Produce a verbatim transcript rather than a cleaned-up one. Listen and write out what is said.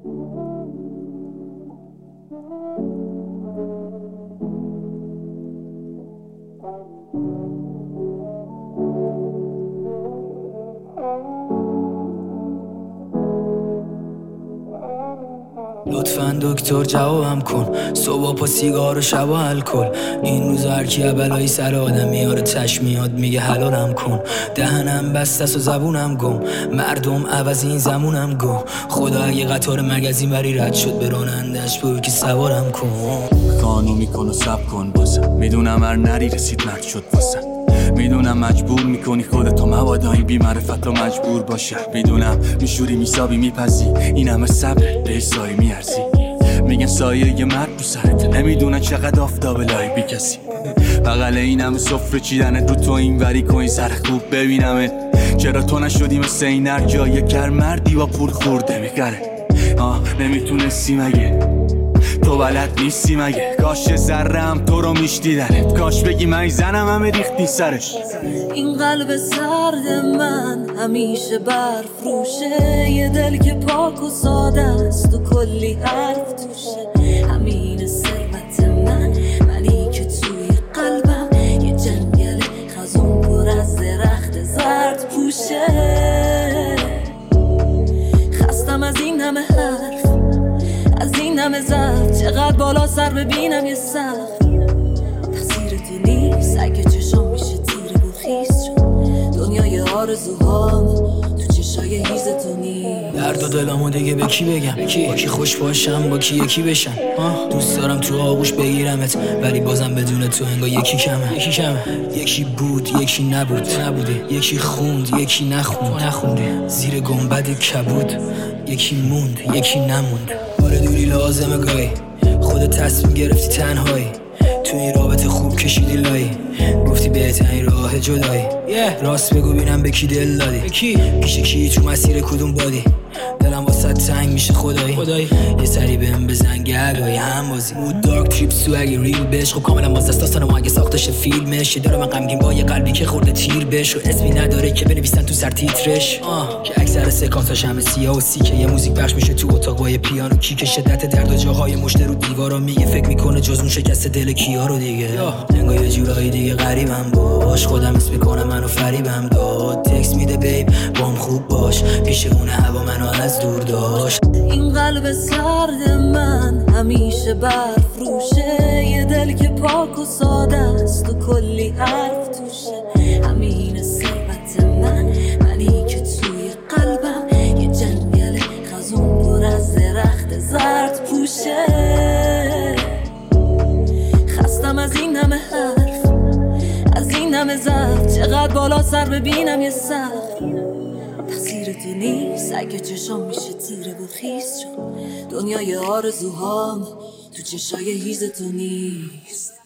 لطفاً دکتر جوابم کن، صبح پا سیگار و شب و الکل. این روزا هر کی بلایی سر آدم میاره تش میاد میگه حلالم کن. دهنم بسته است و زبونم گم، مردم عوض این زمونم گم. خدا اگه قطار مرگ از این وری رد شد به رانندش بگو که سوارم کن. کانو میکن و سب کن بازم، میدونم هر نری رسید مرگ شد واسم. میدونم مجبور میکنی خودتو مبادا این بی معرفت و مجبور باشه. میدونم میشوری میسابی میپزی این همه صبر به سایه میارزی. میگن سایه یه مرد رو سرت، نمیدونن چقدر آفتاب لای بی کسی. بغل این همه سفره چیدنت رو تو این وری کن سر خوب ببینمت. چرا تو نشدی مثل این هر جای کر مردی با پول خورده میگره. آه نمیتونستی مگه تو بلد نیستی مگه؟ کاش ذرم تو رو میشدیدنت، کاش بگی من زنم همه ریختی سرش. این قلب سرد من همیشه برفروشه، یه دل که پاک و ساده است و کلی حرف توشه. همین ثروت من منی که توی قلبم یه جنگل خزون پر از درخت زرد پوشه. خستم از این همه حرف، از این همه زرد، چقدر بالا سر ببینم یه سقف. تقصیر تو نیست اگه چشام میشه تیره و خیس شد. دنیای آرزوهام تو چشای هیز تو نیست. درد و دلمو دیگه به کی بگم؟ کی؟ با کی خوش باشم با کی یکی بشم؟ دوست دارم تو آغوش بگیرمت ولی بازم بدون تو انگار یکی کمه. یکی کمه، یکی بود یکی نبود نبوده، یکی خوند یکی نخوند نخونده. زیر گنبد کبود یکی موند یکی نموند. آره دوری لازمه گاهی، خودت تصمیم گرفتی تنهایی، تو این رابطه خوب کشیدی لایی، گفتی بهترین راه جدایی. yeah. راست بگو بینم به کی دل دادی؟ کی؟ پیش کی تو مسیر کدوم بادی؟ دلم واسه تنگ میشه خدایی خدایی. یه سری بهم بزن گردایی هم بازی مود دارک تریپس تو اگه ریل بش. خب کاملا باز دست داستان ما اگه ساختش فیلمش. یه دارم من غمگین با یه قلبی که خورده تیر بش و اسمی نداره که بنویسن تو سر تیترش. آه که اکثر سکانساش همه سیاه و سیکه، یه موزیک پخش میشه تو اتاق با یه پیانو کیک. شدت درد و جاهای مشت رو دیوارا میگه فکر میکنه جز اون شکست دل کیا رو دیگه. انگار یه جورایی دیگه غریبم باش، خودم اسم میکنم منو فریبم داد. تکس میده بیب بام خوب باش، پیش اون هوا منو از دور داشت. این قلب سرد من همیشه برفروشه، یه دل که پاک و ساده است و کلی حرف توشه. همین ثروت من منی که توی قلبم یه جنگل خزون پر از درخت زرد پوشه. خستم از این همه حرف، از این همه زرد، چقدر بالا سر ببینم یه سقف. تقصیر تو نیست اگه چشام میشه تیره و خیس شد. دنیای آرزوهام تو چشای هیز تو نیست.